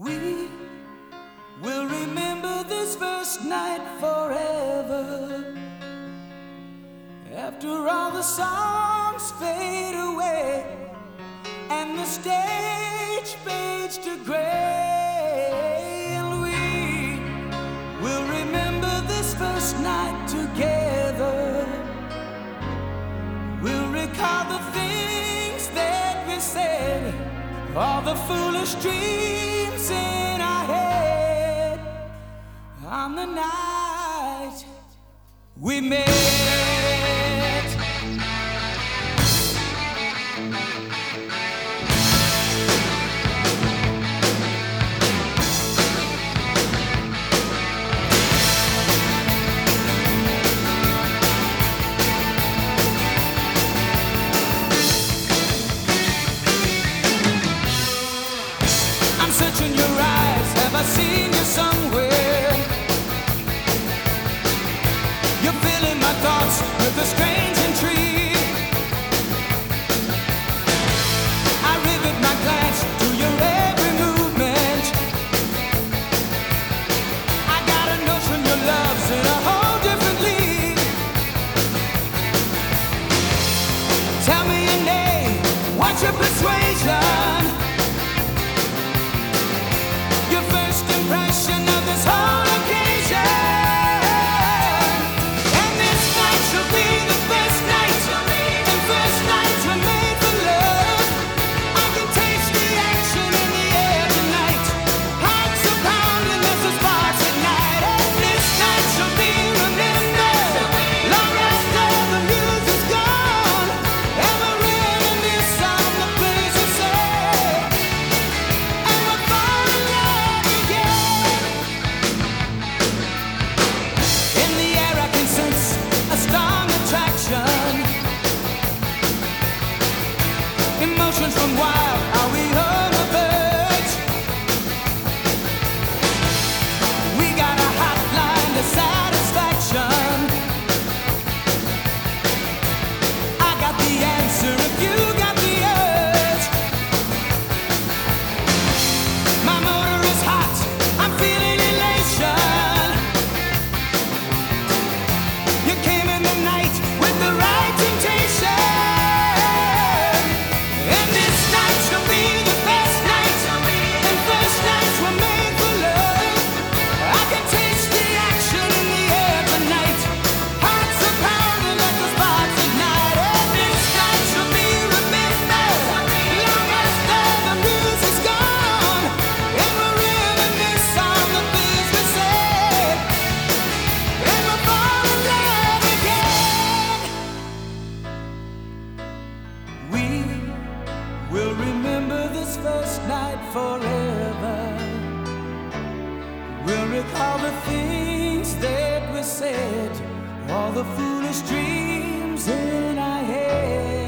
We will remember this first night forever. After all the songs fade away and the stage fades to gray, and we will remember this first night together. We'll recall the things that we said, all the foolish dreams in our head on the night we met. I'm searching your eyes, have I seen you somewhere? You're filling my thoughts with a strange intrigue. I rivet my glance to your every movement. I got a notion your love's in a whole different league. Tell me your name, what's your persuasion? Your first impression of this whole occasion. And this night shall be the first night, and first nights were made for love. I can taste the action in the air tonight. Hearts are pounding as the sparks ignite. And this night shall be remembered long after the music's gone, and we'll reminisce on the things we said, and we'll fall in love again. In the air I can sense a strong attraction. Emotions run wild, are we on the verge? We got a hotline to satisfaction. I got the answer if you got the urge. My motor is hot, I'm feeling elation. You came in the night with the right temptation. And this night shall be the best night, and first nights were made for love. I can taste the action in the air tonight. Hearts are pounding like the sparks ignite. And this night shall be remembered long after the music's gone, and we'll reminisce on the things we said, and we'll fall in love again. We will remember this first night forever. We'll recall the things that we said, all the foolish dreams in our head.